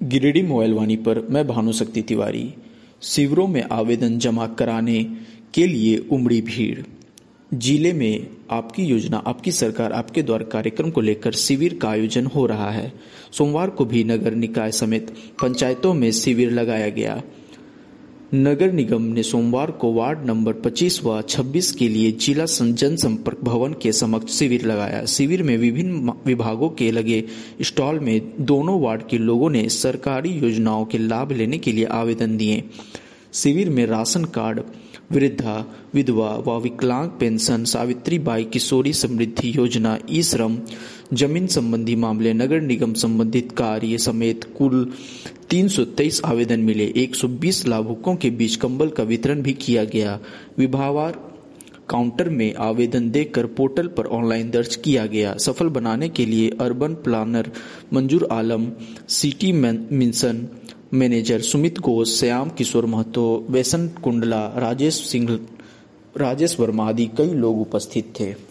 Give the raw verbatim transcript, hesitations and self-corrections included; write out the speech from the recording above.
Giridih mobile वाणी पर मैं भानुशक्ति तिवारी। शिविरों में आवेदन जमा कराने के लिए उमड़ी भीड़। जिले में आपकी योजना आपकी सरकार आपके द्वार कार्यक्रम को लेकर शिविर का आयोजन हो रहा है। सोमवार को भी नगर निकाय समेत पंचायतों में शिविर लगाया गया। नगर निगम ने सोमवार को वार्ड नंबर पच्चीस व छब्बीस के लिए जिला जनसंपर्क भवन के समक्ष शिविर लगाया। शिविर में विभिन्न विभागों के लगे स्टॉल में दोनों वार्ड के लोगों ने सरकारी योजनाओं के लाभ लेने के लिए आवेदन दिए। शिविर में राशन कार्ड, वृद्धा, विधवा व विकलांग पेंशन, सावित्री बाई किशोरी समृद्धि योजना, ई श्रम, जमीन संबंधी मामले, नगर निगम संबंधित कार्य समेत कुल तीन सौ तेईस आवेदन मिले। एक सौ बीस लाभुकों के बीच कंबल का वितरण भी किया गया। विभागवार काउंटर में आवेदन देकर पोर्टल पर ऑनलाइन दर्ज किया गया। सफल बनाने के लिए urban planner Manzoor Alam, city mission manager Sumit Ghosh, Shyam Kishore Mahato, वैसन कुंडला, राजेश सिंह, राजेश वर्मा आदि कई लोग उपस्थित थे।